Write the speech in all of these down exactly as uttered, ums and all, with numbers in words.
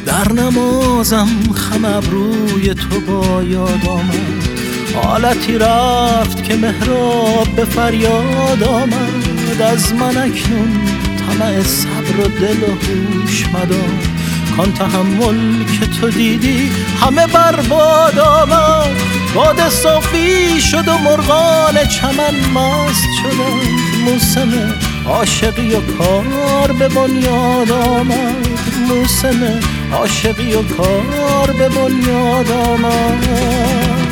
در نمازم خم ابروی تو با یاد آمد، حالتی رفت که محراب به فریاد آمد. از من اکنون طمع صبر و دل و هوش مدار، کان تحمل که تو دیدی همه برباد آمد. باد صافی شد و مرغان چمن مست شدن، موسم عاشقی و کار به بنیاد آمد. موسم عاشقی و کار به بنیاد آمد.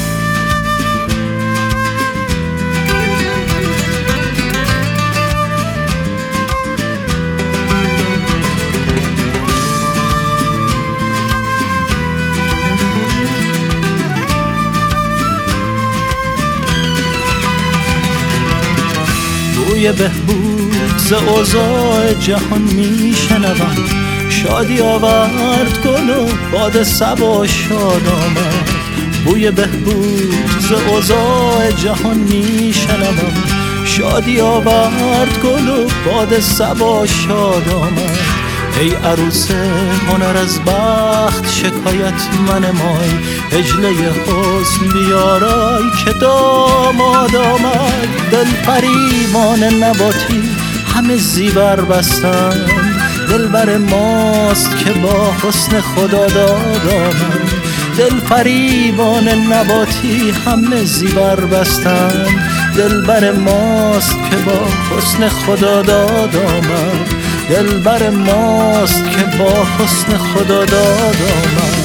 بوی بهبود ز اوضاع جهان میشنوم، شادی آورد گل و باد صبا شاد آمد. بوی بهبود ز اوضاع جهان میشنوم، شادی آورد گل و باد صبا شاد آمد. ای عروس هنر از بخت شکایت منمای، عجله حسن بیارای که داماد آمد. دل فریبان نباتی همه زیور بستن، دلبر ماست که با حسن خدا داد آمد. دل فریبان نباتی همه زیور بستن، دلبر ماست که با حسن خدا داد آمد. دلبر ماست که با حسن خدا داد آمد.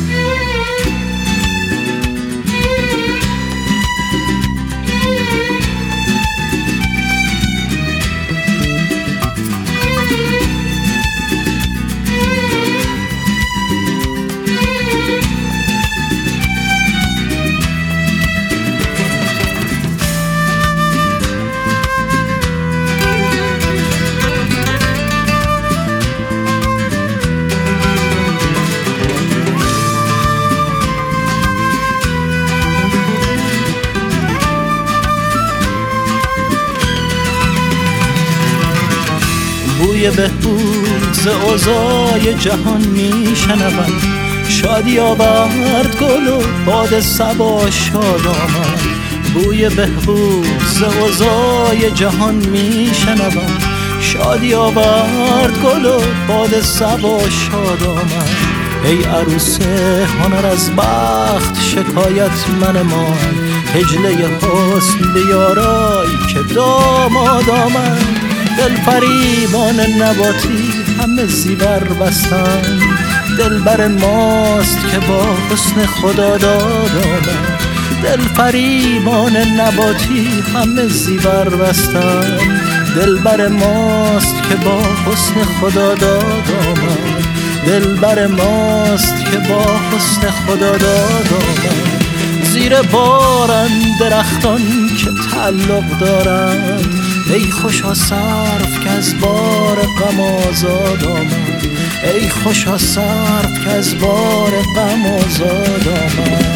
بوی بهبود ز اوضاع جهان میشنوم، شادی آورد گل و باد صبا شاد آمد. بوی بهبود ز اوضاع جهان میشنوم، شادی آورد گل و باد صبا شاد آمد. ای عروس هنر از بخت شکایت منمای، عجله حسن بیارای که داماد آمد. دل فریبان نباتی همه زیور بستن، دلبر ماست که با حسن خدا داد آمد. دل فریبان نباتی همه زیور بستن، دلبر ماست که با حسن خدا داد آمد. دلبر ماست که با حسن خدا داد آمد. زیر بارند درختان که تعلق دارند، ای خوشا سرو که از بار غم آزاد آمد. ای خوشا سرو که از بار غم آزاد آمد.